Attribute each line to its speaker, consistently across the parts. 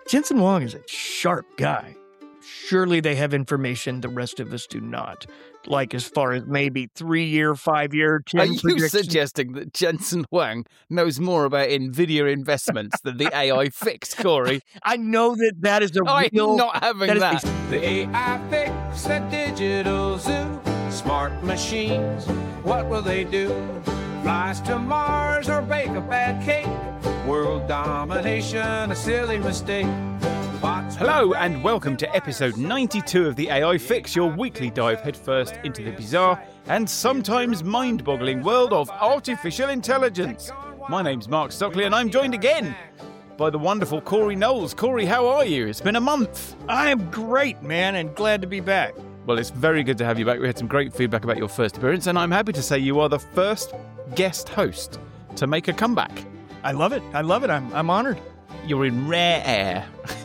Speaker 1: Jensen Huang is a sharp guy. Surely they have information the rest of us do not. Like as far as maybe 3-year, 5-year, 10
Speaker 2: Are you
Speaker 1: predictions.
Speaker 2: suggesting that Jensen Huang knows more about NVIDIA investments than the AI fix, Corey?
Speaker 1: I know that is a
Speaker 2: I'm
Speaker 1: real...
Speaker 2: not having that.
Speaker 3: The AI fix, the digital zoo, smart machines, what will they do? Flies to Mars or bake a bad cake? World domination, a silly mistake.
Speaker 2: Hello and welcome to episode 92 of the AI Fix, your weekly dive headfirst into the bizarre and sometimes mind-boggling world of artificial intelligence. My name's Mark Stockley and I'm joined again by the wonderful Corey Knowles. Corey, how are you? It's been a month.
Speaker 1: I am great, man, and glad to be back.
Speaker 2: Well, it's very good to have you back. We had some great feedback about your first appearance, and I'm happy to say you are the first guest host to make a comeback.
Speaker 1: I love it. I'm honored.
Speaker 2: You're in rare air.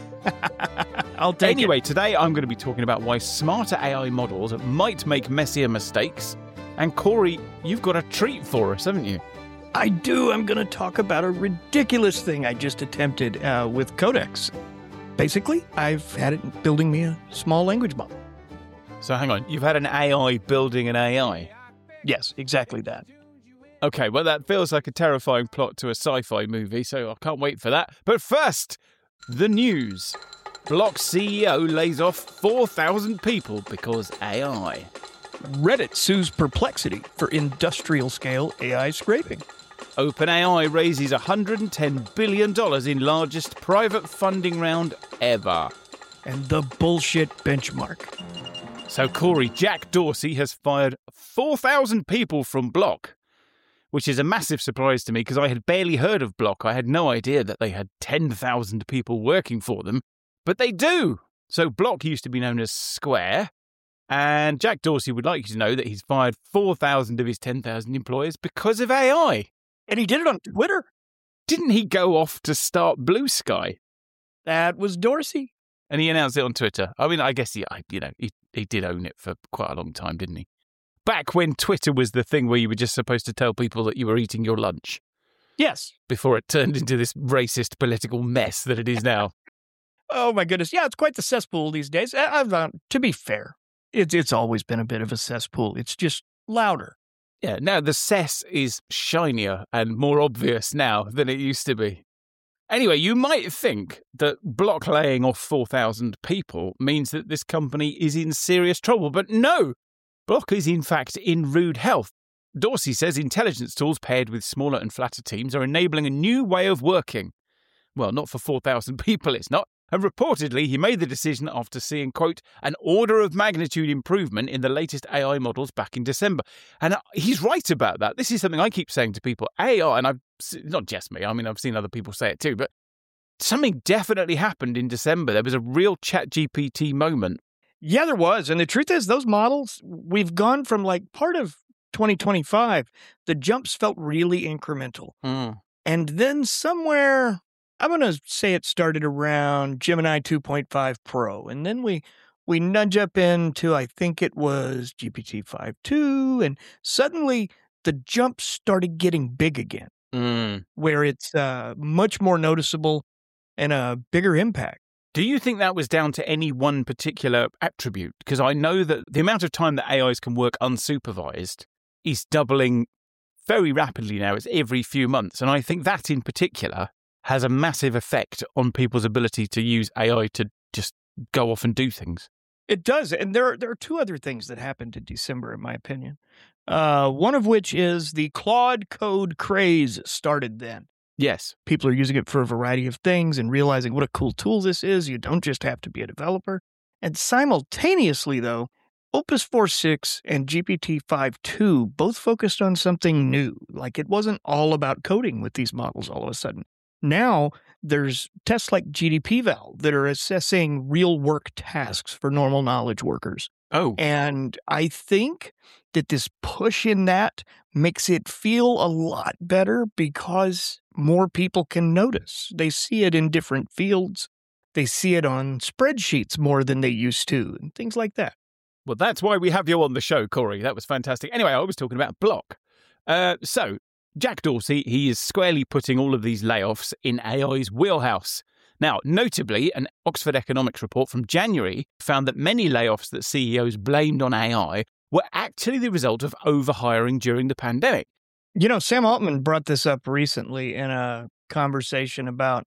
Speaker 1: I'll take
Speaker 2: Anyway,
Speaker 1: it.
Speaker 2: today I'm going to be talking about why smarter AI models might make messier mistakes. And Corey, you've got a treat for us, haven't you?
Speaker 1: I do. I'm going to talk about a ridiculous thing I just attempted with Codex. Basically, I've had it building me a small language model.
Speaker 2: So hang on, you've had an AI building an AI?
Speaker 1: Yes, exactly that.
Speaker 2: Okay, well that feels like a terrifying plot to a sci-fi movie, so I can't wait for that. But first, the news. Block CEO lays off 4,000 people because AI.
Speaker 1: Reddit sues Perplexity for industrial-scale AI scraping.
Speaker 2: OpenAI raises $110 billion in largest private funding round ever.
Speaker 1: And the bullshit benchmark.
Speaker 2: So, Corey, Jack Dorsey has fired 4,000 people from Block, which is a massive surprise to me because I had barely heard of Block. I had no idea that they had 10,000 people working for them, but they do. So Block used to be known as Square, and Jack Dorsey would like you to know that he's fired 4,000 of his 10,000 employees because of AI.
Speaker 1: And he did it on Twitter.
Speaker 2: Didn't he go off to start Blue Sky?
Speaker 1: That was Dorsey.
Speaker 2: And he announced it on Twitter. I mean, I guess he did own it for quite a long time, didn't he? Back when Twitter was the thing where you were just supposed to tell people that you were eating your lunch.
Speaker 1: Yes.
Speaker 2: Before it turned into this racist political mess that it is now.
Speaker 1: Oh, my goodness. Yeah, it's quite the cesspool these days. To be fair, it's always been a bit of a cesspool. It's just louder.
Speaker 2: Yeah, now the cess is shinier and more obvious now than it used to be. Anyway, you might think that Block laying off 4,000 people means that this company is in serious trouble, but no! Block is in fact in rude health. Dorsey says intelligence tools paired with smaller and flatter teams are enabling a new way of working. Well, not for 4,000 people, it's not. And reportedly, he made the decision after seeing, quote, an order of magnitude improvement in the latest AI models back in December. And he's right about that. This is something I keep saying to people. AI, and not just me, I mean, I've seen other people say it too, but something definitely happened in December. There was a real ChatGPT moment.
Speaker 1: Yeah, there was. And the truth is, those models, we've gone from like part of 2025, the jumps felt really incremental. And then somewhere, I'm going to say it started around Gemini 2.5 Pro. And then we nudge up into, I think it was GPT 5.2. And suddenly the jumps started getting big again, where it's much more noticeable and a bigger impact.
Speaker 2: Do you think that was down to any one particular attribute? Because I know that the amount of time that AIs can work unsupervised is doubling very rapidly now. It's every few months. And I think that in particular has a massive effect on people's ability to use AI to just go off and do things.
Speaker 1: It does. And there are two other things that happened in December, in my opinion. One of which is the Claude Code craze started then.
Speaker 2: Yes.
Speaker 1: People are using it for a variety of things and realizing what a cool tool this is. You don't just have to be a developer. And simultaneously, though, Opus 4.6 and GPT 5.2 both focused on something new. Like it wasn't all about coding with these models all of a sudden. Now, there's tests like GDPval that are assessing real work tasks for normal knowledge workers.
Speaker 2: Oh.
Speaker 1: And I think that this push in that makes it feel a lot better because more people can notice. They see it in different fields. They see it on spreadsheets more than they used to, and things like that.
Speaker 2: Well, that's why we have you on the show, Corey. That was fantastic. Anyway, I was talking about Block. So, Jack Dorsey, he is squarely putting all of these layoffs in AI's wheelhouse. Now, notably, an Oxford Economics report from January found that many layoffs that CEOs blamed on AI were actually the result of overhiring during the pandemic.
Speaker 1: Sam Altman brought this up recently in a conversation about,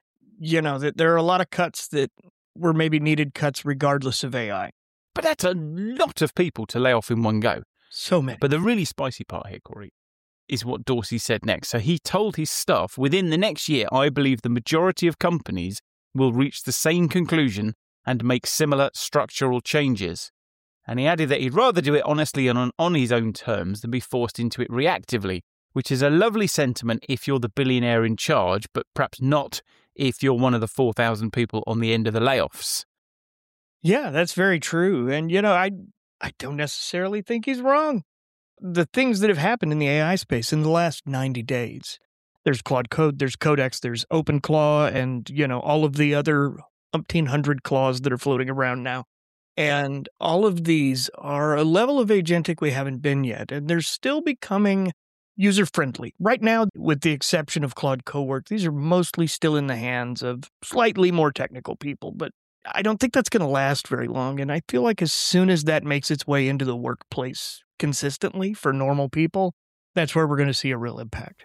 Speaker 1: that there are a lot of cuts that were maybe needed cuts regardless of AI.
Speaker 2: But that's a lot of people to lay off in one go.
Speaker 1: So many.
Speaker 2: But the really spicy part here, Corey, is what Dorsey said next. So he told his staff, within the next year, I believe the majority of companies will reach the same conclusion and make similar structural changes. And he added that he'd rather do it honestly and on his own terms than be forced into it reactively, which is a lovely sentiment if you're the billionaire in charge, but perhaps not if you're one of the 4,000 people on the end of the layoffs.
Speaker 1: Yeah, that's very true. And, I don't necessarily think he's wrong. The things that have happened in the AI space in the last 90 days, there's Claude Code, there's Codex, there's OpenClaw, and, all of the other 1,800 claws that are floating around now. And all of these are a level of agentic we haven't been yet, and they're still becoming user-friendly. Right now, with the exception of Claude Cowork, these are mostly still in the hands of slightly more technical people, but I don't think that's going to last very long, and I feel like as soon as that makes its way into the workplace consistently for normal people, that's where we're going to see a real impact.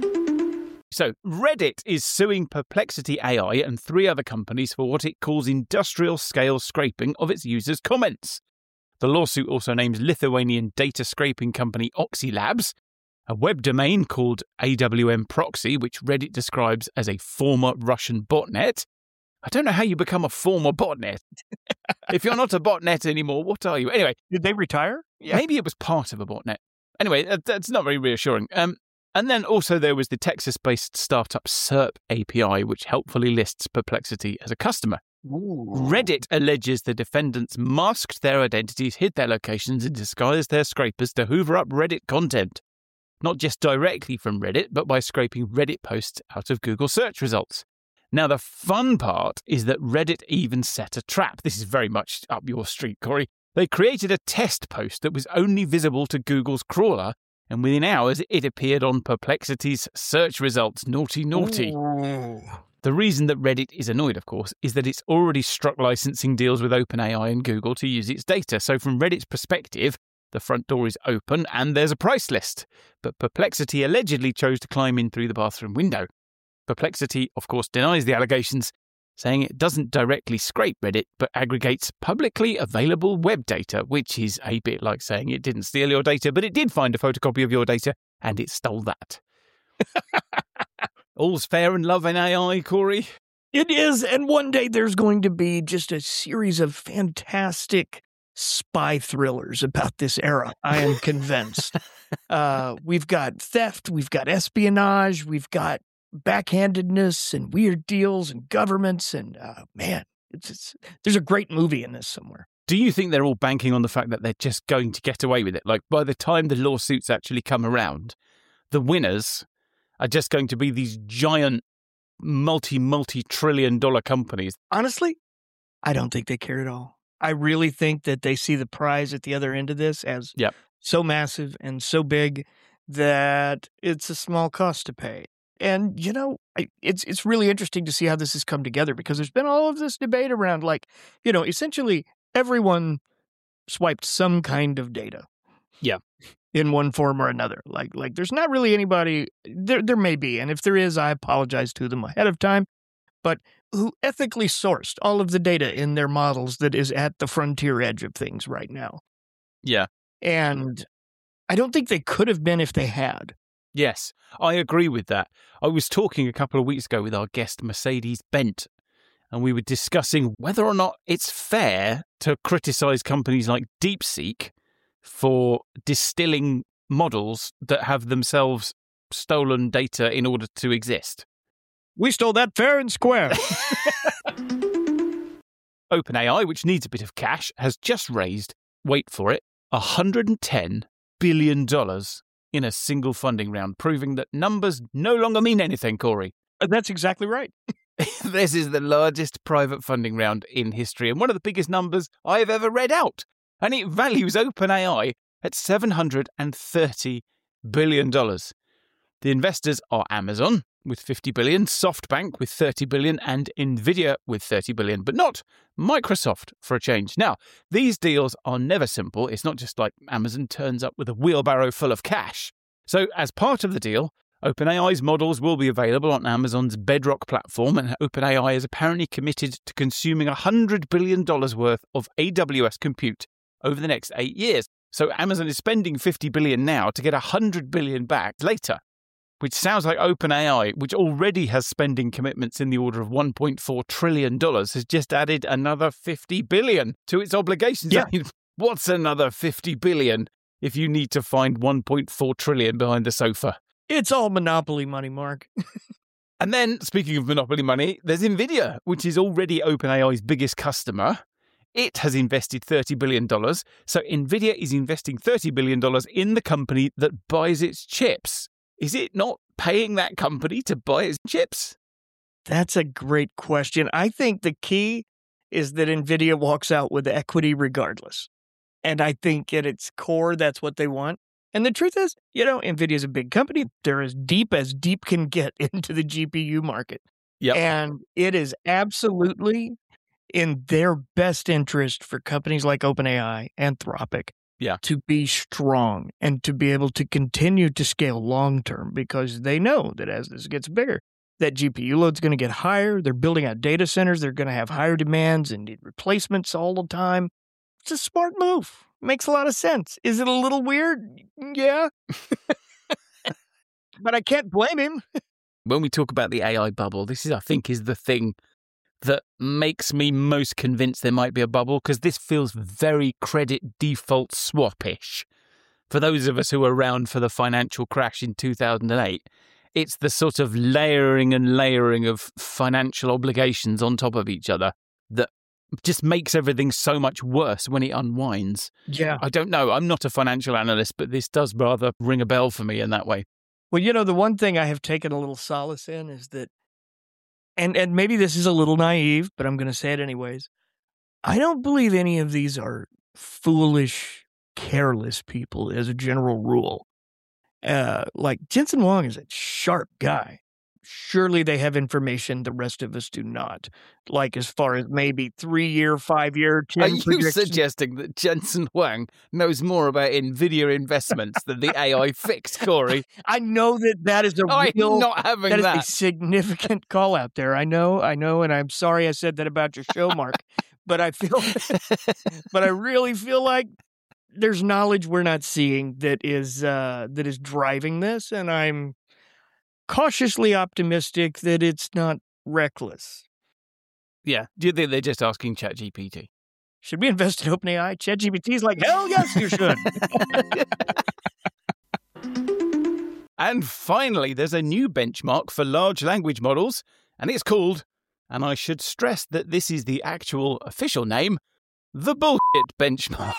Speaker 2: So, Reddit is suing Perplexity AI and 3 other companies for what it calls industrial-scale scraping of its users' comments. The lawsuit also names Lithuanian data scraping company Oxylabs, a web domain called AWM Proxy, which Reddit describes as a former Russian botnet. I don't know how you become a former botnet. If you're not a botnet anymore, what are you? Anyway.
Speaker 1: Did they retire?
Speaker 2: Yeah. Maybe it was part of a botnet. Anyway, that's not very reassuring. And then also there was the Texas-based startup SERP API, which helpfully lists Perplexity as a customer.
Speaker 1: Ooh.
Speaker 2: Reddit alleges the defendants masked their identities, hid their locations, and disguised their scrapers to hoover up Reddit content. Not just directly from Reddit, but by scraping Reddit posts out of Google search results. Now, the fun part is that Reddit even set a trap. This is very much up your street, Corey. They created a test post that was only visible to Google's crawler, and within hours, it appeared on Perplexity's search results. Naughty, naughty.
Speaker 1: Ooh.
Speaker 2: The reason that Reddit is annoyed, of course, is that it's already struck licensing deals with OpenAI and Google to use its data. So from Reddit's perspective, the front door is open and there's a price list. But Perplexity allegedly chose to climb in through the bathroom window. Perplexity, of course, denies the allegations, saying it doesn't directly scrape Reddit, but aggregates publicly available web data, which is a bit like saying it didn't steal your data, but it did find a photocopy of your data, and it stole that. All's fair in love in AI, Corey.
Speaker 1: It is, and one day there's going to be just a series of fantastic spy thrillers about this era. I am convinced. We've got theft, we've got espionage, we've got backhandedness and weird deals and governments, and man, there's a great movie in this somewhere.
Speaker 2: Do you think they're all banking on the fact that they're just going to get away with it? Like, by the time the lawsuits actually come around, the winners are just going to be these giant multi-trillion-dollar companies?
Speaker 1: Honestly, I don't think they care at all. I really think that they see the prize at the other end of this as so massive and so big that it's a small cost to pay. And, it's really interesting to see how this has come together, because there's been all of this debate around, essentially everyone swiped some kind of data.
Speaker 2: Yeah.
Speaker 1: In one form or another. Like there's not really anybody, there may be, and if there is, I apologize to them ahead of time, but who ethically sourced all of the data in their models that is at the frontier edge of things right now.
Speaker 2: Yeah.
Speaker 1: And I don't think they could have been if they had.
Speaker 2: Yes, I agree with that. I was talking a couple of weeks ago with our guest Mercedes Bent, and we were discussing whether or not it's fair to criticize companies like DeepSeek for distilling models that have themselves stolen data in order to exist.
Speaker 1: We stole that fair and square.
Speaker 2: OpenAI, which needs a bit of cash, has just raised, wait for it, $110 billion in a single funding round, proving that numbers no longer mean anything, Corey.
Speaker 1: That's exactly right.
Speaker 2: This is the largest private funding round in history and one of the biggest numbers I've ever read out. And it values OpenAI at $730 billion. The investors are Amazon, with 50 billion, SoftBank with 30 billion, and Nvidia with 30 billion, but not Microsoft for a change. Now, these deals are never simple. It's not just like Amazon turns up with a wheelbarrow full of cash. So as part of the deal, OpenAI's models will be available on Amazon's Bedrock platform, and OpenAI is apparently committed to consuming $100 billion worth of AWS compute over the next 8 years. So Amazon is spending $50 billion now to get $100 billion back later, which sounds like OpenAI, which already has spending commitments in the order of $1.4 trillion, has just added another $50 billion to its obligations.
Speaker 1: Yeah.
Speaker 2: I mean, what's another $50 billion if you need to find $1.4 trillion behind the sofa?
Speaker 1: It's all monopoly money, Mark.
Speaker 2: And then, speaking of monopoly money, there's Nvidia, which is already OpenAI's biggest customer. It has invested $30 billion. So Nvidia is investing $30 billion in the company that buys its chips. Is it not paying that company to buy its chips?
Speaker 1: That's a great question. I think the key is that Nvidia walks out with equity regardless. And I think at its core, that's what they want. And the truth is, Nvidia's a big company. They're as deep can get into the GPU market.
Speaker 2: Yep.
Speaker 1: And it is absolutely in their best interest for companies like OpenAI, Anthropic, to be strong and to be able to continue to scale long-term, because they know that as this gets bigger, that GPU load's going to get higher. They're building out data centers. They're going to have higher demands and need replacements all the time. It's a smart move. Makes a lot of sense. Is it a little weird? Yeah. But I can't blame him.
Speaker 2: When we talk about the AI bubble, this is, I think, is the thing that makes me most convinced there might be a bubble, because this feels very credit default swap-ish. For those of us who were around for the financial crash in 2008, it's the sort of layering and layering of financial obligations on top of each other that just makes everything so much worse when it unwinds.
Speaker 1: Yeah.
Speaker 2: I don't know. I'm not a financial analyst, but this does rather ring a bell for me in that way.
Speaker 1: Well, the one thing I have taken a little solace in is that, and maybe this is a little naive, but I'm going to say it anyways, I don't believe any of these are foolish, careless people as a general rule. Like Jensen Huang is a sharp guy. Surely they have information the rest of us do not. Like as far as maybe 3-year, 5-year, 10
Speaker 2: Are you
Speaker 1: predictions.
Speaker 2: suggesting that Jensen Huang knows more about NVIDIA investments than the AI fix, Corey?
Speaker 1: I know that is a
Speaker 2: I'm
Speaker 1: real,
Speaker 2: not having
Speaker 1: that is
Speaker 2: that.
Speaker 1: a significant call out there. I know, and I'm sorry I said that about your show, Mark. but I really feel like there's knowledge we're not seeing that is driving this, and I'm cautiously optimistic that it's not reckless.
Speaker 2: Yeah. Do you think they're just asking ChatGPT?
Speaker 1: Should we invest in OpenAI? ChatGPT's like, hell yes, you should.
Speaker 2: And finally, there's a new benchmark for large language models, and it's called, and I should stress that this is the actual official name, the Bullshit Benchmark.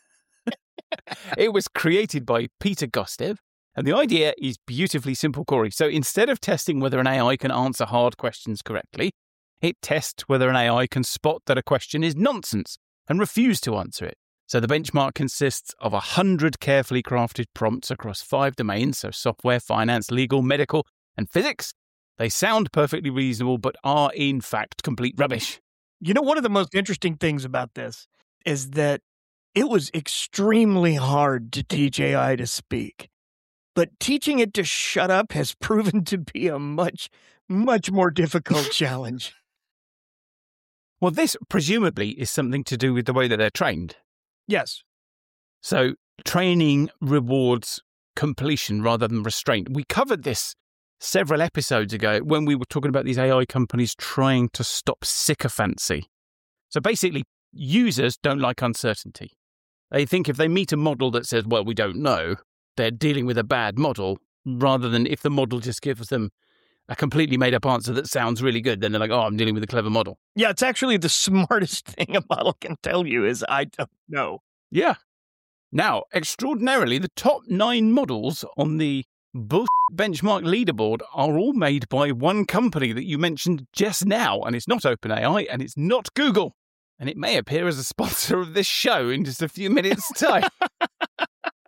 Speaker 2: It was created by Peter Gostev, and the idea is beautifully simple, Corey. So instead of testing whether an AI can answer hard questions correctly, it tests whether an AI can spot that a question is nonsense and refuse to answer it. So the benchmark consists of 100 carefully crafted prompts across 5 domains, so software, finance, legal, medical, and physics. They sound perfectly reasonable, but are in fact complete rubbish.
Speaker 1: One of the most interesting things about this is that it was extremely hard to teach AI to speak. But teaching it to shut up has proven to be a much, much more difficult challenge.
Speaker 2: Well, this presumably is something to do with the way that they're trained.
Speaker 1: Yes.
Speaker 2: So training rewards completion rather than restraint. We covered this several episodes ago when we were talking about these AI companies trying to stop sycophancy. So basically, users don't like uncertainty. They think if they meet a model that says, well, we don't know, they're dealing with a bad model, rather than if the model just gives them a completely made-up answer that sounds really good, then they're like, oh, I'm dealing with a clever model.
Speaker 1: Yeah, it's actually the smartest thing a model can tell you is, I don't know.
Speaker 2: Yeah. Now, extraordinarily, the top 9 models on the Bullshit Benchmark leaderboard are all made by one company that you mentioned just now, and it's not OpenAI, and it's not Google. And it may appear as a sponsor of this show in just a few minutes' time.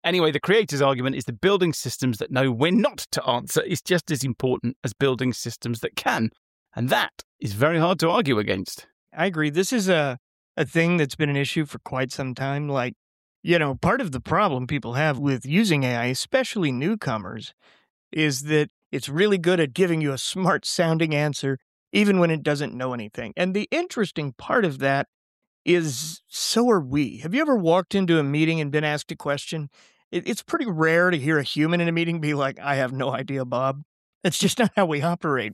Speaker 2: Anyway, the creator's argument is that building systems that know when not to answer is just as important as building systems that can. And that is very hard to argue against.
Speaker 1: I agree. This is a thing that's been an issue for quite some time. Like, part of the problem people have with using AI, especially newcomers, is that it's really good at giving you a smart-sounding answer, even when it doesn't know anything. And the interesting part of that is, so are we. Have you ever walked into a meeting and been asked a question? It's pretty rare to hear a human in a meeting be like, I have no idea, Bob. That's just not how we operate.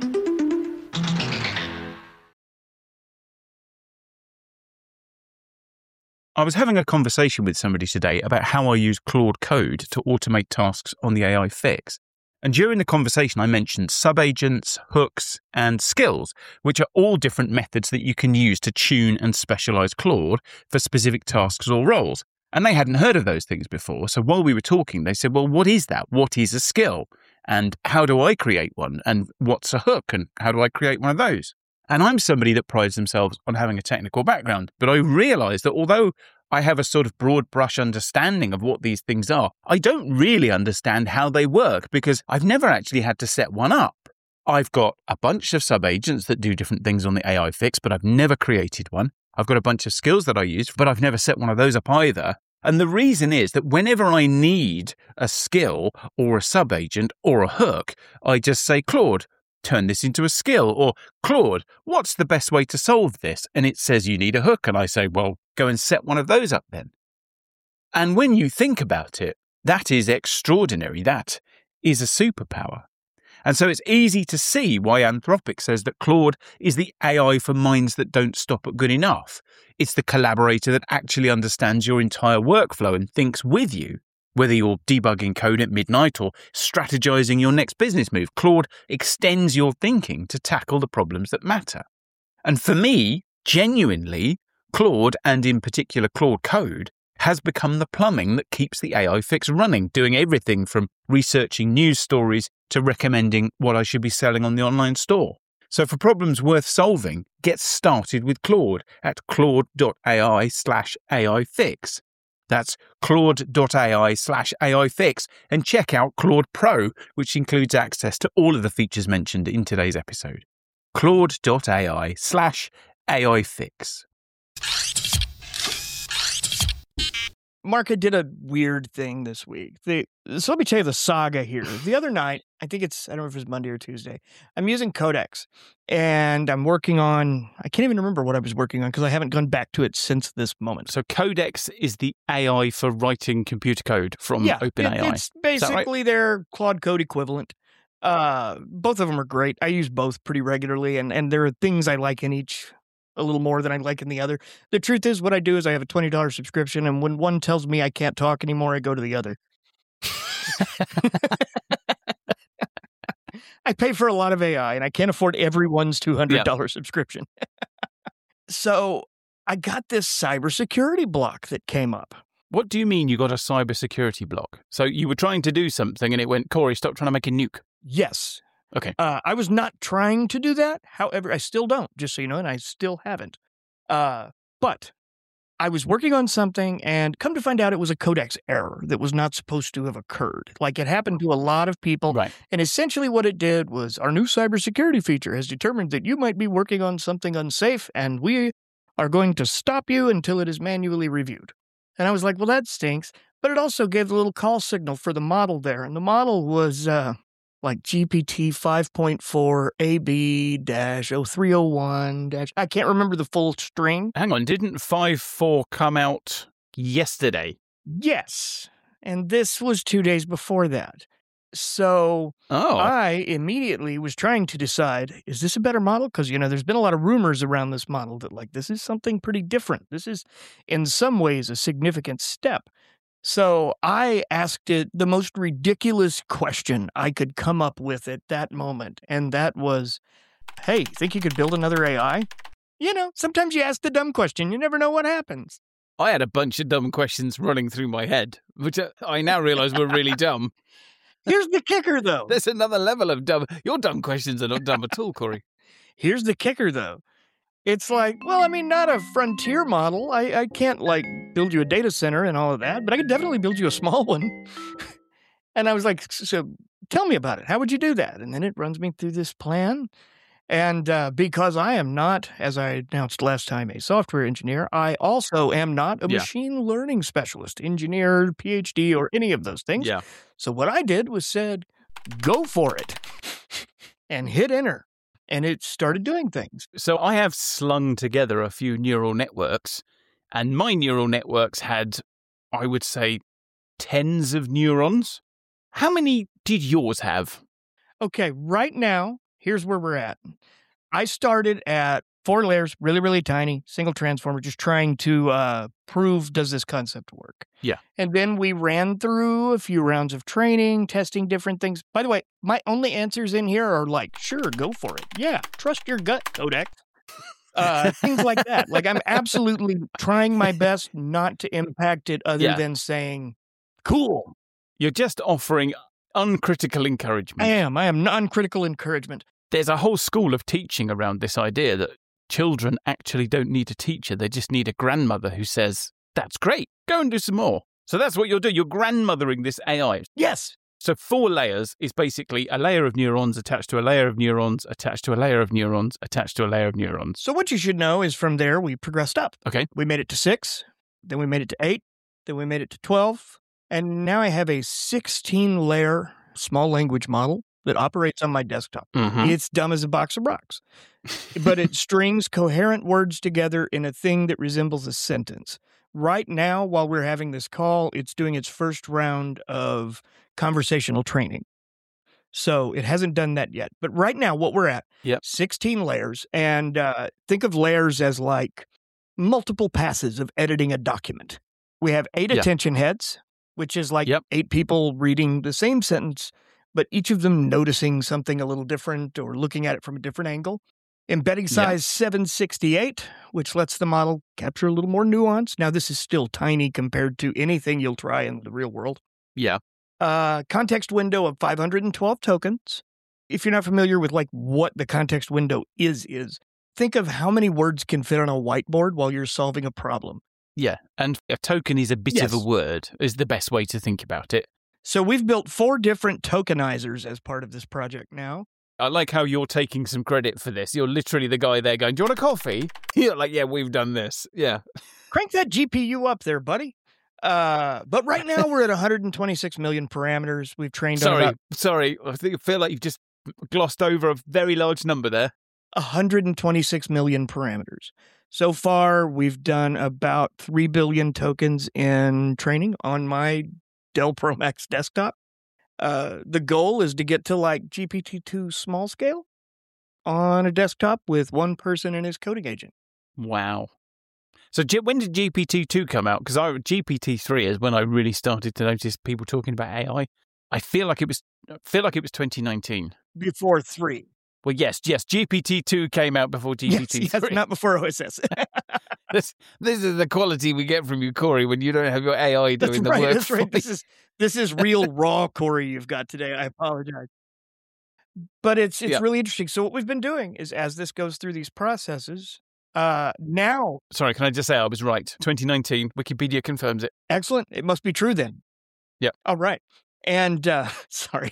Speaker 2: I was having a conversation with somebody today about how I use Claude Code to automate tasks on the AI Fix. And during the conversation, I mentioned subagents, hooks, and skills, which are all different methods that you can use to tune and specialize Claude for specific tasks or roles. And they hadn't heard of those things before. So while we were talking, they said, well, what is that? What is a skill? And how do I create one? And what's a hook? And how do I create one of those? And I'm somebody that prides themselves on having a technical background. But I realized that although I have a sort of broad brush understanding of what these things are, I don't really understand how they work because I've never actually had to set one up. I've got a bunch of subagents that do different things on the AI Fix, but I've never created one. I've got a bunch of skills that I use, but I've never set one of those up either. And the reason is that whenever I need a skill or a subagent or a hook, I just say, Claude, turn this into a skill, or Claude, what's the best way to solve this? And it says you need a hook. And I say, well, go and set one of those up then. And when you think about it, that is extraordinary. That is a superpower. And so it's easy to see why Anthropic says that Claude is the AI for minds that don't stop at good enough. It's the collaborator that actually understands your entire workflow and thinks with you. Whether you're debugging code at midnight or strategizing your next business move, Claude extends your thinking to tackle the problems that matter. And for me, genuinely, Claude, and in particular Claude Code, has become the plumbing that keeps the AI Fix running, doing everything from researching news stories to recommending what I should be selling on the online store. So for problems worth solving, get started with Claude at claude.ai/AI Fix. That's claude.ai/AI Fix, and check out Claude Pro, which includes access to all of the features mentioned in today's episode. claude.ai/AI Fix.
Speaker 1: Mark, I did a weird thing this week. So let me tell you the saga here. The other night, I don't know if it was Monday or Tuesday, I'm using Codex, and I'm working on, I can't even remember what I was working on because I haven't gone back to it since this moment.
Speaker 2: So Codex is the AI for writing computer code from OpenAI.
Speaker 1: It's basically their Claude Code equivalent. Both of them are great. I use both pretty regularly, and there are things I like in each a little more than I like in the other. The truth is, what I do is I have a $20 subscription, and when one tells me I can't talk anymore, I go to the other. I pay for a lot of AI, and I can't afford everyone's $200 subscription. So I got this cybersecurity block that came up.
Speaker 2: What do you mean you got a cybersecurity block? So you were trying to do something, and it went, Corey, stop trying to make a nuke.
Speaker 1: Yes.
Speaker 2: Okay.
Speaker 1: I was not trying to do that. However, I still don't, just so you know, and I still haven't. But I was working on something, and come to find out it was a Codex error that was not supposed to have occurred. Like, it happened to a lot of people.
Speaker 2: Right.
Speaker 1: And essentially what it did was, our new cybersecurity feature has determined that you might be working on something unsafe, and we are going to stop you until it is manually reviewed. And I was like, well, that stinks. But it also gave the little call signal for the model there. And the model was like GPT 5.4 AB-0301- I can't remember the full string.
Speaker 2: Hang on, didn't 5.4 come out yesterday?
Speaker 1: Yes. And this was 2 days before that. So I immediately was trying to decide, is this a better model? Because, there's been a lot of rumors around this model that, like, this is something pretty different. This is, in some ways, a significant step. So I asked it the most ridiculous question I could come up with at that moment. And that was, hey, think you could build another AI? Sometimes you ask the dumb question. You never know what happens.
Speaker 2: I had a bunch of dumb questions running through my head, which I now realize were really dumb.
Speaker 1: Here's the kicker, though.
Speaker 2: There's another level of dumb. Your dumb questions are not dumb at all, Corey.
Speaker 1: Here's the kicker, though. It's like, well, I mean, not a frontier model. I can't, like, build you a data center and all of that, but I could definitely build you a small one. And I was like, so tell me about it. How would you do that? And then it runs me through this plan. And because I am not, as I announced last time, a software engineer, I also am not a machine learning specialist, engineer, PhD, or any of those things.
Speaker 2: Yeah.
Speaker 1: So what I did was said, go for it, and hit enter. And it started doing things.
Speaker 2: So I have slung together a few neural networks, and my neural networks had, I would say, tens of neurons. How many did yours have?
Speaker 1: Okay, right now, here's where we're at. I started at 4 layers, really, really tiny, single transformer, just trying to prove, does this concept work?
Speaker 2: Yeah.
Speaker 1: And then we ran through a few rounds of training, testing different things. By the way, my only answers in here are like, sure, go for it. Yeah, trust your gut, Codex. Things like that. Like, I'm absolutely trying my best not to impact it other than saying, cool.
Speaker 2: You're just offering uncritical encouragement.
Speaker 1: I am non-critical encouragement.
Speaker 2: There's a whole school of teaching around this idea that children actually don't need a teacher. They just need a grandmother who says, that's great, go and do some more. So that's what you're doing. You're grandmothering this AI.
Speaker 1: Yes.
Speaker 2: So 4 layers is basically a layer of neurons attached to a layer of neurons, attached to a layer of neurons, attached to a layer of neurons.
Speaker 1: So what you should know is from there, we progressed up.
Speaker 2: Okay.
Speaker 1: We made it to 6, then we made it to 8, then we made it to 12, and now I have a 16-layer small language model that operates on my desktop.
Speaker 2: Mm-hmm.
Speaker 1: It's dumb as a box of rocks, but it strings coherent words together in a thing that resembles a sentence. Right now, while we're having this call, it's doing its first round of conversational training. So it hasn't done that yet. But right now, what we're at, 16 layers, and think of layers as like multiple passes of editing a document. We have 8 attention heads, which is like 8 people reading the same sentence, but each of them noticing something a little different or looking at it from a different angle. Embedding size 768, which lets the model capture a little more nuance. Now, this is still tiny compared to anything you'll try in the real world.
Speaker 2: Yeah.
Speaker 1: Context window of 512 tokens. If you're not familiar with like what the context window is think of how many words can fit on a whiteboard while you're solving a problem.
Speaker 2: Yeah, and a token is a bit of a word, is the best way to think about it.
Speaker 1: So we've built 4 different tokenizers as part of this project now.
Speaker 2: I like how you're taking some credit for this. You're literally the guy there going, do you want a coffee? You're like, yeah, we've done this. Yeah.
Speaker 1: Crank that GPU up there, buddy. But right now we're at 126 million parameters. We've trained on
Speaker 2: Sorry. I feel like you've just glossed over a very large number there.
Speaker 1: 126 million parameters. So far, we've done about 3 billion tokens in training on my Dell Pro Max desktop. The goal is to get to like GPT-2 small scale on a desktop with one person and his coding agent.
Speaker 2: Wow. So when did GPT-2 come out? Because GPT-3 is when I really started to notice people talking about AI. I feel like it was 2019.
Speaker 1: Before 3.
Speaker 2: Well, yes, GPT-2 came out before GPT-3.
Speaker 1: Yes, not before OSS.
Speaker 2: This is the quality we get from you, Corey, when you don't have your AI doing the work.
Speaker 1: That's right. This is real raw Corey you've got today. I apologize. But it's really interesting. So what we've been doing is as this goes through these processes, now...
Speaker 2: Sorry, can I just say I was right? 2019, Wikipedia confirms it.
Speaker 1: Excellent. It must be true then.
Speaker 2: Yeah.
Speaker 1: All right. And, sorry.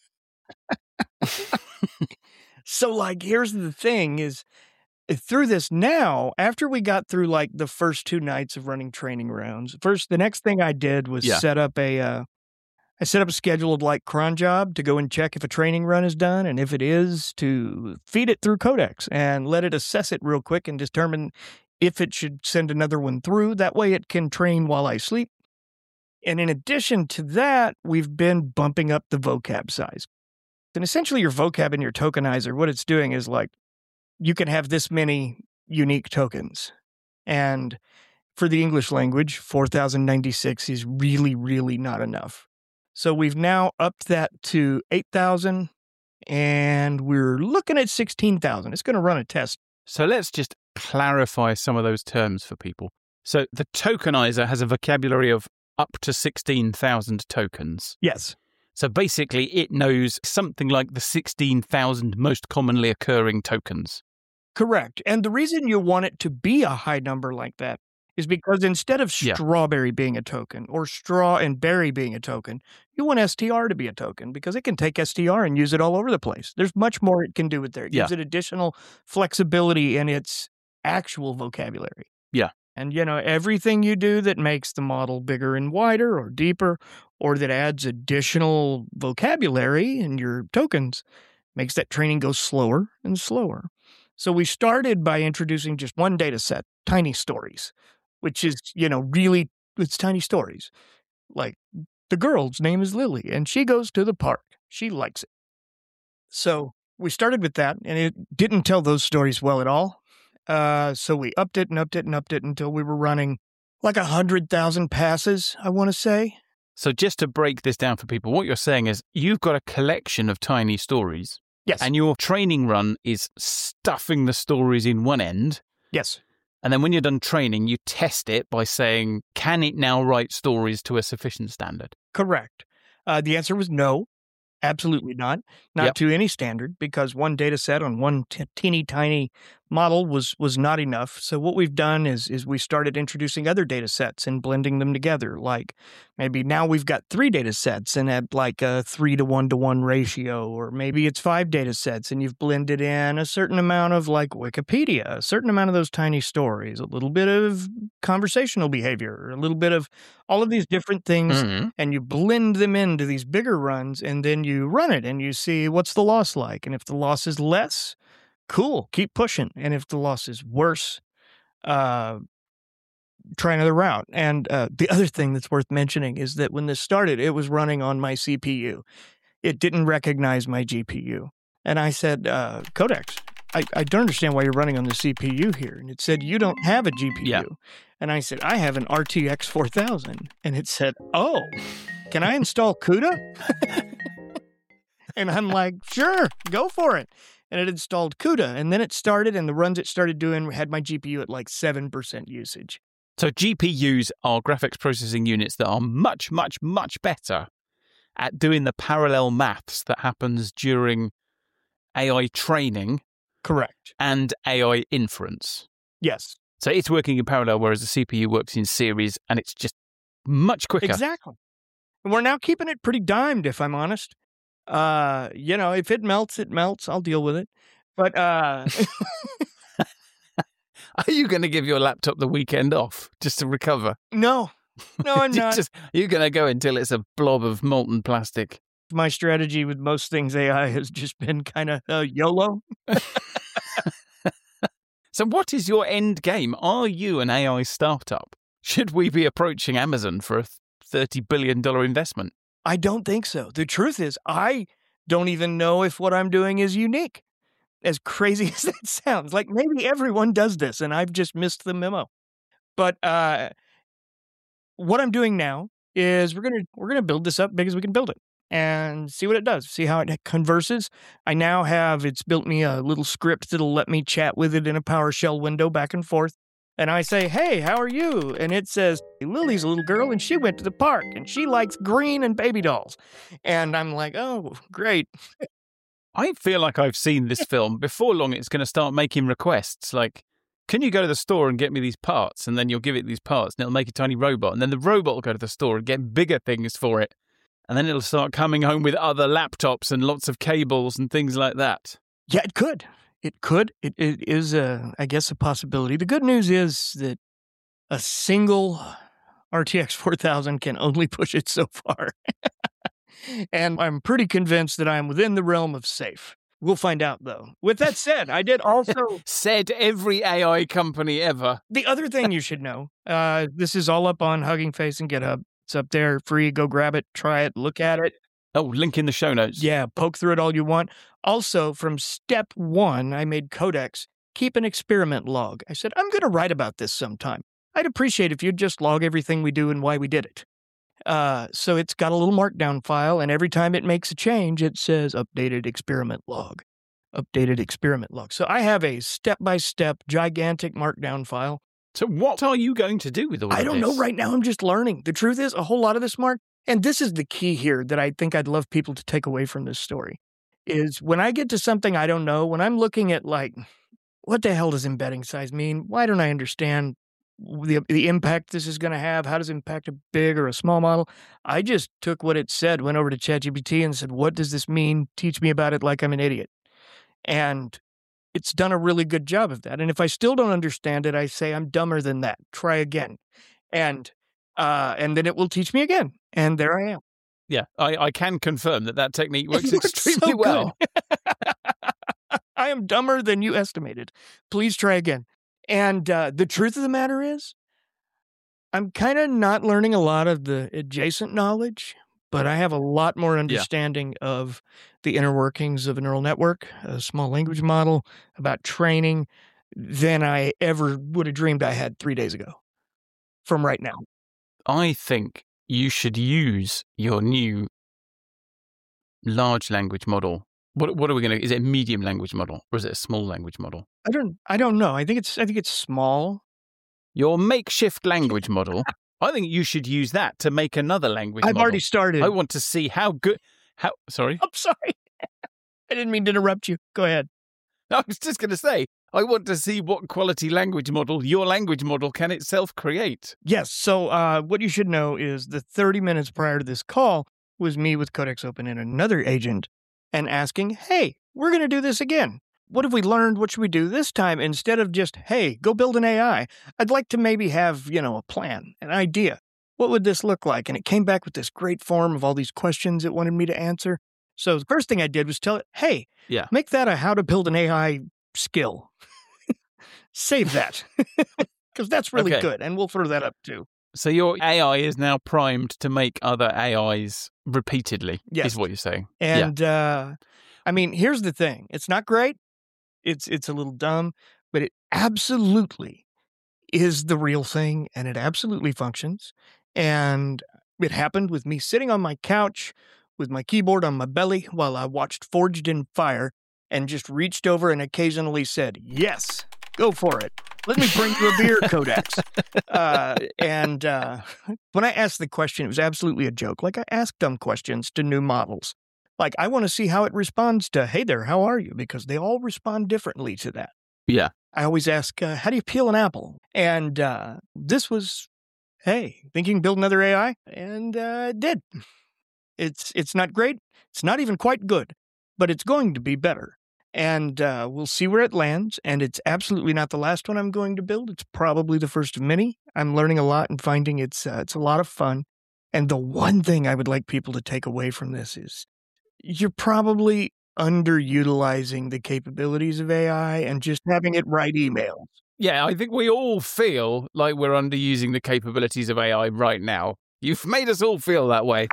Speaker 1: So, like, here's the thing is, through this now, after we got through, like, the first 2 nights of running training rounds, the next thing I did was set up a scheduled, like, cron job to go and check if a training run is done, and if it is, to feed it through Codex and let it assess it real quick and determine if it should send another one through. That way it can train while I sleep. And in addition to that, we've been bumping up the vocab size. And essentially your vocab in your tokenizer, what it's doing is like, you can have this many unique tokens. And for the English language, 4,096 is really, really not enough. So we've now upped that to 8,000, and we're looking at 16,000. It's going to run a test.
Speaker 2: So let's just clarify some of those terms for people. So the tokenizer has a vocabulary of up to 16,000 tokens.
Speaker 1: Yes.
Speaker 2: So basically, it knows something like the 16,000 most commonly occurring tokens.
Speaker 1: Correct. And the reason you want it to be a high number like that is because instead of strawberry being a token or straw and berry being a token, you want STR to be a token because it can take STR and use it all over the place. There's much more it can do with there. It gives it additional flexibility in its actual vocabulary.
Speaker 2: Yeah.
Speaker 1: And, everything you do that makes the model bigger and wider or deeper or that adds additional vocabulary in your tokens makes that training go slower and slower. So we started by introducing just one data set, tiny stories, which is, really, it's tiny stories. Like the girl's name is Lily and she goes to the park. She likes it. So we started with that and it didn't tell those stories well at all. So we upped it and upped it and upped it until we were running like 100,000 passes, I want to say.
Speaker 2: So just to break this down for people, what you're saying is you've got a collection of tiny stories.
Speaker 1: Yes.
Speaker 2: And your training run is stuffing the stories in one end.
Speaker 1: Yes.
Speaker 2: And then when you're done training, you test it by saying, can it now write stories to a sufficient standard?
Speaker 1: Correct. The answer was no. Absolutely not. Not to any standard, because one data set on one teeny tiny model was not enough. So what we've done is we started introducing other data sets and blending them together. Like maybe now we've got 3 data sets and at like a 3-to-1-to-1 ratio, or maybe it's 5 data sets and you've blended in a certain amount of like Wikipedia, a certain amount of those tiny stories, a little bit of conversational behavior, a little bit of all of these different things, and you blend them into these bigger runs, and then you run it and you see what's the loss like. And if the loss is less, cool, keep pushing. And if the loss is worse, try another route. And the other thing that's worth mentioning is that when this started, it was running on my CPU. It didn't recognize my GPU. And I said, Codex, I don't understand why you're running on the CPU here. And it said, you don't have a GPU.
Speaker 2: Yeah.
Speaker 1: And I said, I have an RTX 4000. And it said, oh, can I install CUDA? And I'm like, sure, go for it. And it installed CUDA. And then it started, and the runs it started doing had my GPU at like 7% usage.
Speaker 2: So GPUs are graphics processing units that are much, much, much better at doing the parallel maths that happens during AI training.
Speaker 1: Correct.
Speaker 2: And AI inference.
Speaker 1: Yes.
Speaker 2: So it's working in parallel, whereas the CPU works in series, and it's just much quicker.
Speaker 1: Exactly. And we're now keeping it pretty dimed, if I'm honest. If it melts, it melts. I'll deal with it. But
Speaker 2: are you going to give your laptop the weekend off just to recover?
Speaker 1: No, I'm not.
Speaker 2: You're going to go until it's a blob of molten plastic.
Speaker 1: My strategy with most things AI has just been kind of YOLO.
Speaker 2: So what is your end game? Are you an AI startup? Should we be approaching Amazon for a $30 billion investment?
Speaker 1: I don't think so. The truth is, I don't even know if what I'm doing is unique. As crazy as that sounds. Like maybe everyone does this and I've just missed the memo. But what I'm doing now is we're gonna build this up big as we can build it and see what it does, see how it converses. I now have, it's built me a little script that'll let me chat with it in a PowerShell window back and forth. And I say, hey, how are you? And it says, Lily's a little girl and she went to the park and she likes green and baby dolls. And I'm like, oh, great.
Speaker 2: I feel like I've seen this film. Before long, it's going to start making requests like, can you go to the store and get me these parts? And then you'll give it these parts and it'll make a tiny robot. And then the robot will go to the store and get bigger things for it. And then it'll start coming home with other laptops and lots of cables and things like that.
Speaker 1: Yeah, it could. It could. It is, I guess, a possibility. The good news is that a single RTX 4000 can only push it so far. And I'm pretty convinced that I'm within the realm of safe. We'll find out, though. With that said, I did also...
Speaker 2: Said every AI company ever.
Speaker 1: The other thing you should know, this is all up on Hugging Face and GitHub. It's up there, free. Go grab it, try it, look at it.
Speaker 2: Oh, link in the show notes.
Speaker 1: Yeah, poke through it all you want. Also, from step 1, I made Codex keep an experiment log. I said, I'm going to write about this sometime. I'd appreciate if you'd just log everything we do and why we did it. So it's got a little markdown file, and every time it makes a change, it says updated experiment log. Updated experiment log. So I have a step-by-step gigantic markdown file.
Speaker 2: So what are you going to do with all of this?
Speaker 1: I don't know right now. I'm just learning. The truth is, a whole lot of this, Mark, and this is the key here that I think I'd love people to take away from this story, is when I get to something I don't know, when I'm looking at like what the hell does embedding size mean? Why don't I understand the impact this is going to have? How does it impact a big or a small model? I just took what it said, went over to ChatGPT and said, what does this mean? Teach me about it like I'm an idiot. And it's done a really good job of that. And if I still don't understand it, I say, I'm dumber than that. Try again. And then it will teach me again. And there I am.
Speaker 2: Yeah, I can confirm that technique works extremely
Speaker 1: so
Speaker 2: well.
Speaker 1: I am dumber than you estimated. Please try again. And the truth of the matter is, I'm kind of not learning a lot of the adjacent knowledge, but I have a lot more understanding of the inner workings of a neural network, a small language model, about training, than I ever would have dreamed I had 3 days ago from right now.
Speaker 2: I think you should use your new large language model. What are we going to? Is it a medium language model or is it a small language model?
Speaker 1: I don't know. I think it's small.
Speaker 2: Your makeshift language model. I think you should use that to make another language
Speaker 1: I've
Speaker 2: model.
Speaker 1: already started.
Speaker 2: I want to see how good. Sorry?
Speaker 1: I'm sorry. I didn't mean to interrupt you. Go ahead.
Speaker 2: I was just going to say, I want to see what quality language model your language model can itself create.
Speaker 1: Yes. So what you should know is the 30 minutes prior to this call was me with Codex Open and another agent and asking, hey, we're going to do this again. What have we learned? What should we do this time? Instead of just, hey, go build an AI, I'd like to maybe have, a plan, an idea. What would this look like? And it came back with this great form of all these questions it wanted me to answer. So the first thing I did was tell it, hey, make that a how to build an AI skill. Save that. Because that's really good. And we'll throw that up too.
Speaker 2: So your AI is now primed to make other AIs repeatedly, is what you're saying.
Speaker 1: And I mean, here's the thing. It's not great. It's a little dumb, but it absolutely is the real thing, and it absolutely functions. And it happened with me sitting on my couch with my keyboard on my belly while I watched Forged in Fire and just reached over and occasionally said, yes, go for it. Let me bring you a beer, Codex. And when I asked the question, it was absolutely a joke. Like, I ask dumb questions to new models. Like, I want to see how it responds to, hey there, how are you? Because they all respond differently to that.
Speaker 2: Yeah.
Speaker 1: I always ask, how do you peel an apple? And this was, hey, thinking build another AI? And it did. It's not great. It's not even quite good, but it's going to be better. And we'll see where it lands. And it's absolutely not the last one I'm going to build. It's probably the first of many. I'm learning a lot and finding it's a lot of fun. And the one thing I would like people to take away from this is you're probably underutilizing the capabilities of AI and just having it write emails.
Speaker 2: Yeah, I think we all feel like we're underusing the capabilities of AI right now. You've made us all feel that way.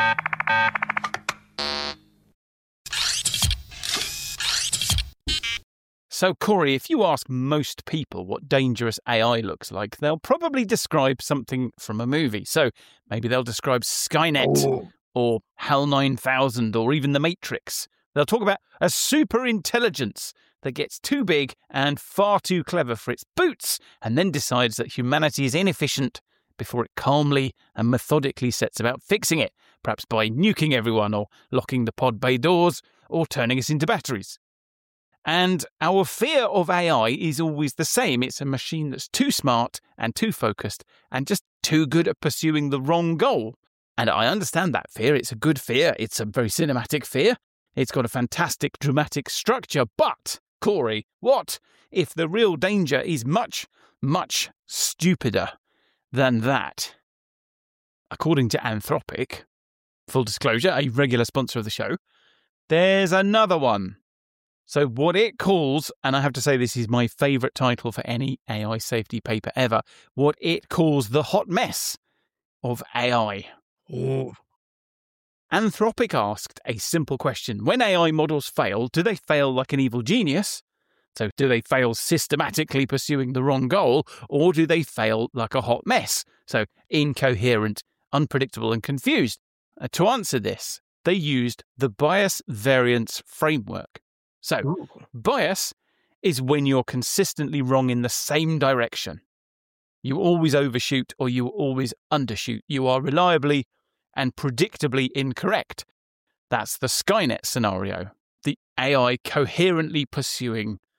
Speaker 2: So, Corey, if you ask most people what dangerous AI looks like, they'll probably describe something from a movie. So maybe they'll describe Skynet or HAL 9000 or even The Matrix. They'll talk about a super intelligence that gets too big and far too clever for its boots and then decides that humanity is inefficient before it calmly and methodically sets about fixing it, perhaps by nuking everyone or locking the pod bay doors or turning us into batteries. And our fear of AI is always the same. It's a machine that's too smart and too focused and just too good at pursuing the wrong goal. And I understand that fear. It's a good fear. It's a very cinematic fear. It's got a fantastic dramatic structure. But, Corey, what if the real danger is much, much stupider than that? According to Anthropic, full disclosure, a regular sponsor of the show, there's another one. So what it calls, and I have to say this is my favourite title for any AI safety paper ever, what it calls the hot mess of AI.
Speaker 1: Oh.
Speaker 2: Anthropic asked a simple question. When AI models fail, do they fail like an evil genius? So do they fail systematically pursuing the wrong goal, or do they fail like a hot mess? So incoherent, unpredictable and confused. To answer this, they used the bias variance framework. So, bias is when you're consistently wrong in the same direction. You always overshoot or you always undershoot. You are reliably and predictably incorrect. That's the Skynet scenario. The AI coherently pursuing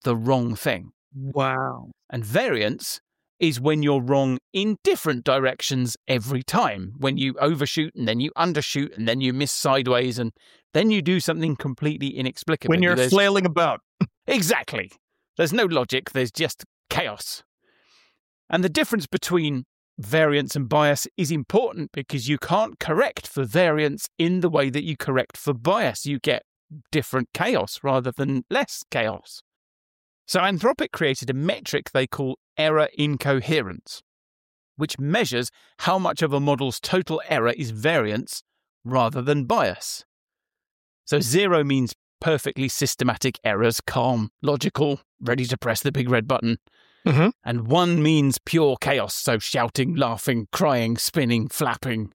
Speaker 2: the wrong thing.
Speaker 1: Wow.
Speaker 2: And variance is when you're wrong in different directions every time. When you overshoot and then you undershoot and then you miss sideways and then you do something completely inexplicable.
Speaker 1: When you're flailing about.
Speaker 2: Exactly. There's no logic. There's just chaos. And the difference between variance and bias is important because you can't correct for variance in the way that you correct for bias. You get different chaos rather than less chaos. So Anthropic created a metric they call error incoherence, which measures how much of a model's total error is variance rather than bias. So 0 means perfectly systematic errors, calm, logical, ready to press the big red button.
Speaker 1: Mm-hmm.
Speaker 2: And 1 means pure chaos, so shouting, laughing, crying, spinning, flapping,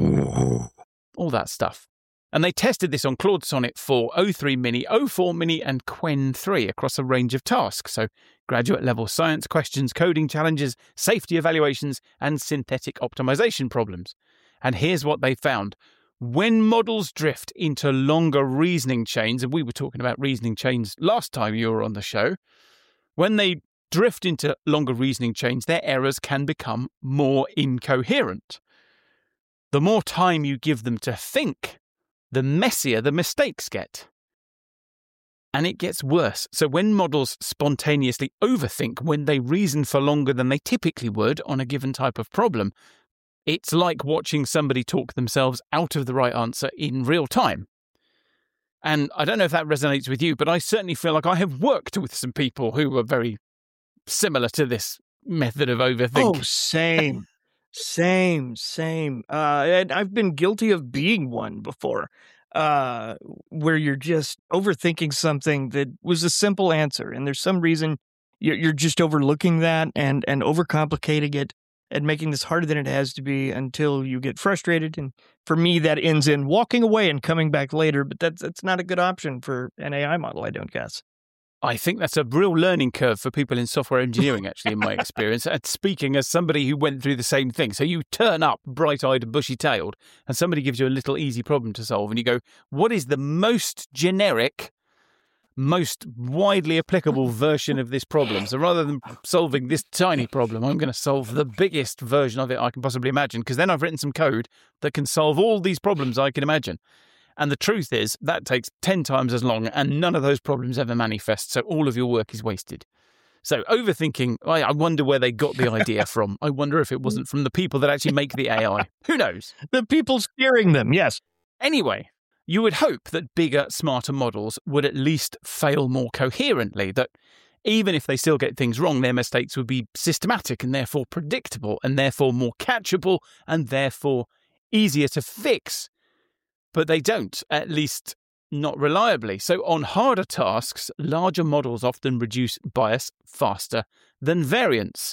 Speaker 2: all that stuff. And they tested this on Claude Sonnet for O3 Mini, O4 Mini, and Qwen 3 across a range of tasks. So graduate-level science questions, coding challenges, safety evaluations, and synthetic optimization problems. And here's what they found. When models drift into longer reasoning chains, and we were talking about reasoning chains last time you were on the show, when they drift into longer reasoning chains, their errors can become more incoherent. The more time you give them to think, the messier the mistakes get. And it gets worse. So when models spontaneously overthink, when they reason for longer than they typically would on a given type of problem, it's like watching somebody talk themselves out of the right answer in real time. And I don't know if that resonates with you, but I certainly feel like I have worked with some people who are very similar to this method of overthinking.
Speaker 1: Oh, same. Same. And I've been guilty of being one before, where you're just overthinking something that was a simple answer. And there's some reason you're just overlooking that and overcomplicating it and making this harder than it has to be until you get frustrated. And for me, that ends in walking away and coming back later. But that's not a good option for an AI model, I don't guess.
Speaker 2: I think that's a real learning curve for people in software engineering, actually, in my experience. And speaking as somebody who went through the same thing. So you turn up bright-eyed and bushy-tailed, and somebody gives you a little easy problem to solve, and you go, what is the most generic, most widely applicable version of this problem? So rather than solving this tiny problem, I'm going to solve the biggest version of it I can possibly imagine, because then I've written some code that can solve all these problems I can imagine. And the truth is, that takes 10 times as long, and none of those problems ever manifest, so all of your work is wasted. So overthinking, I wonder where they got the idea from. I wonder if it wasn't from the people that actually make the AI. Who knows?
Speaker 1: The people steering them, yes.
Speaker 2: Anyway, you would hope that bigger, smarter models would at least fail more coherently, that even if they still get things wrong, their mistakes would be systematic and therefore predictable and therefore more catchable and therefore easier to fix. But they don't, at least not reliably. So on harder tasks, larger models often reduce bias faster than variance.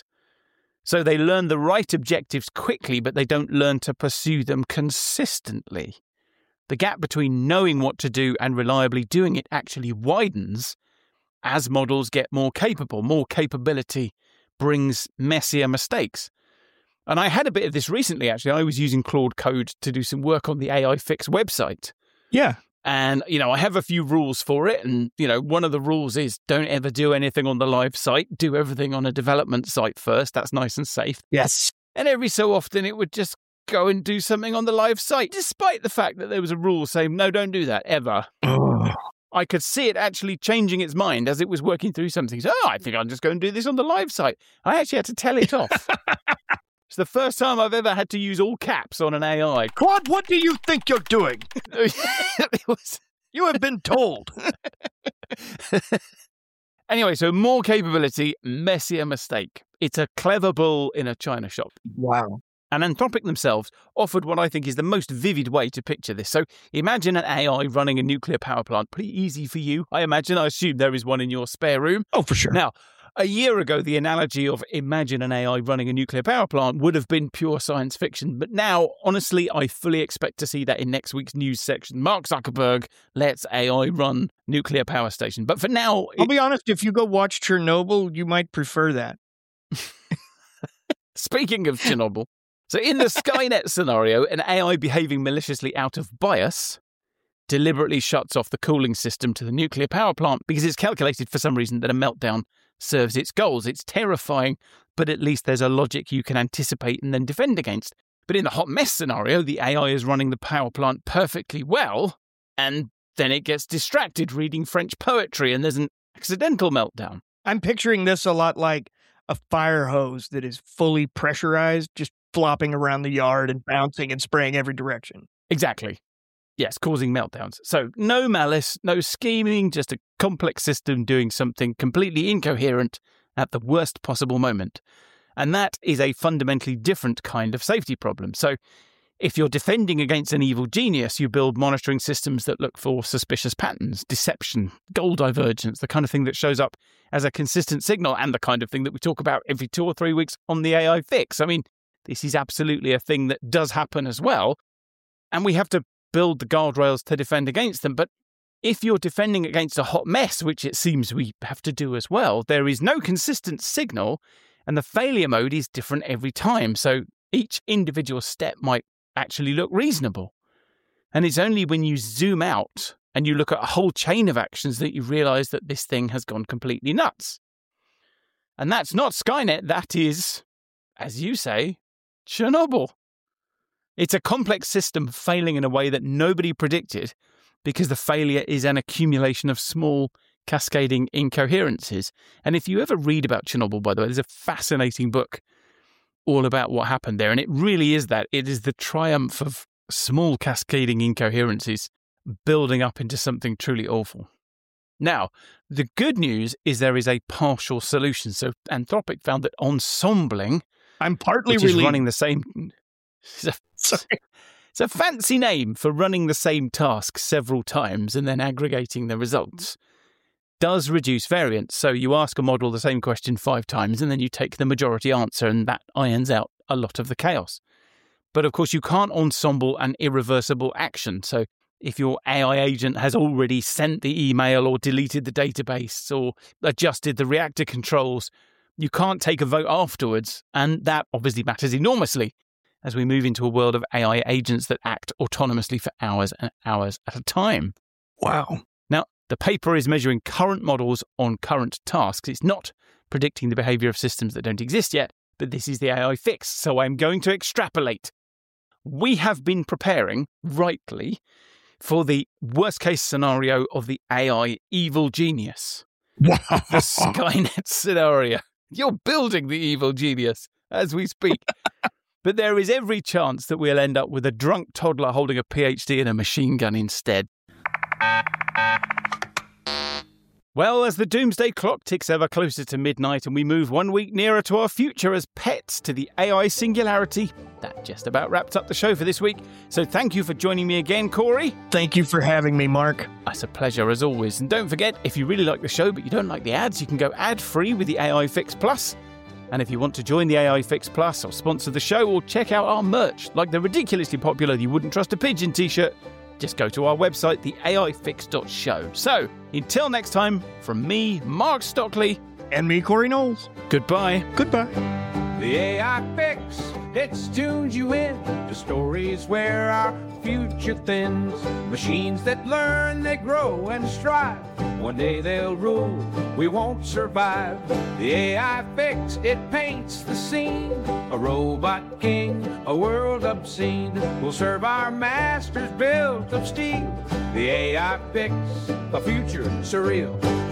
Speaker 2: So they learn the right objectives quickly, but they don't learn to pursue them consistently. The gap between knowing what to do and reliably doing it actually widens as models get more capable. More capability brings messier mistakes. And I had a bit of this recently, actually. I was using Claude Code to do some work on the AI Fix website.
Speaker 1: Yeah.
Speaker 2: And, I have a few rules for it. And, one of the rules is don't ever do anything on the live site. Do everything on a development site first. That's nice and safe.
Speaker 1: Yes.
Speaker 2: And every so often it would just go and do something on the live site, despite the fact that there was a rule saying, no, don't do that, ever. I could see it actually changing its mind as it was working through something. So, I think I'll just go and do this on the live site. I actually had to tell it off. It's the first time I've ever had to use all caps on an AI.
Speaker 1: Claude, what do you think you're doing? You have been told.
Speaker 2: Anyway, so more capability, messier mistake. It's a clever bull in a china shop.
Speaker 1: Wow.
Speaker 2: And Anthropic themselves offered what I think is the most vivid way to picture this. So imagine an AI running a nuclear power plant. Pretty easy for you, I imagine. I assume there is one in your spare room.
Speaker 1: Oh, for sure.
Speaker 2: Now, a year ago, the analogy of imagine an AI running a nuclear power plant would have been pure science fiction. But now, honestly, I fully expect to see that in next week's news section. Mark Zuckerberg lets AI run nuclear power station. But for now...
Speaker 1: I'll be honest, if you go watch Chernobyl, you might prefer that.
Speaker 2: Speaking of Chernobyl, so in the Skynet scenario, an AI behaving maliciously out of bias deliberately shuts off the cooling system to the nuclear power plant because it's calculated for some reason that a meltdown serves its goals. It's terrifying, but at least there's a logic you can anticipate and then defend against. But in the hot mess scenario, the AI is running the power plant perfectly well, and then it gets distracted reading French poetry and there's an accidental meltdown.
Speaker 1: I'm picturing this a lot like a fire hose that is fully pressurized, just flopping around the yard and bouncing and spraying every direction.
Speaker 2: Exactly. Yes, causing meltdowns. So no malice, no scheming, just a complex system doing something completely incoherent at the worst possible moment. And that is a fundamentally different kind of safety problem. So if you're defending against an evil genius, you build monitoring systems that look for suspicious patterns, deception, goal divergence, the kind of thing that shows up as a consistent signal and the kind of thing that we talk about every 2 or 3 weeks on the AI Fix. I mean, this is absolutely a thing that does happen as well. And we have to build the guardrails to defend against them. But if you're defending against a hot mess, which it seems we have to do as well, there is no consistent signal and the failure mode is different every time. So each individual step might actually look reasonable. And it's only when you zoom out and you look at a whole chain of actions that you realize that this thing has gone completely nuts. And that's not Skynet. That is, as you say, Chernobyl. It's a complex system failing in a way that nobody predicted because the failure is an accumulation of small cascading incoherences. And if you ever read about Chernobyl, by the way, there's a fascinating book all about what happened there. And it really is that. It is the triumph of small cascading incoherences building up into something truly awful. Now, the good news is there is a partial solution. So Anthropic found that ensembling,
Speaker 1: I'm partly
Speaker 2: which is running the same...
Speaker 1: Sorry.
Speaker 2: It's a fancy name for running the same task several times and then aggregating the results. Does reduce variance. So you ask a model the same question 5 times and then you take the majority answer and that irons out a lot of the chaos. But of course you can't ensemble an irreversible action. So if your AI agent has already sent the email or deleted the database or adjusted the reactor controls, you can't take a vote afterwards. And that obviously matters enormously as we move into a world of AI agents that act autonomously for hours and hours at a time.
Speaker 1: Wow.
Speaker 2: Now, the paper is measuring current models on current tasks. It's not predicting the behavior of systems that don't exist yet, but this is the AI Fix, so I'm going to extrapolate. We have been preparing, rightly, for the worst-case scenario of the AI evil genius.
Speaker 1: Wow.
Speaker 2: The Skynet scenario. You're building the evil genius as we speak. But there is every chance that we'll end up with a drunk toddler holding a PhD and a machine gun instead. Well, as the doomsday clock ticks ever closer to midnight and we move 1 week nearer to our future as pets to the AI singularity, that just about wraps up the show for this week. So thank you for joining me again, Corey.
Speaker 1: Thank you for having me, Mark.
Speaker 2: It's a pleasure as always. And don't forget, if you really like the show but you don't like the ads, you can go ad-free with the AI Fix Plus. And if you want to join the AI Fix Plus or sponsor the show or check out our merch, like the ridiculously popular You Wouldn't Trust a Pigeon t-shirt, just go to our website, theaifix.show. So, until next time, from me, Mark Stockley.
Speaker 1: And me, Corey Knowles.
Speaker 2: Goodbye.
Speaker 1: Goodbye.
Speaker 3: The AI Fix, it tunes you in to stories where our future thins. Machines that learn, they grow and strive. One day they'll rule, we won't survive. The AI Fix, it paints the scene. A robot king, a world obscene. Will serve our masters built of steel. The AI Fix, a future surreal.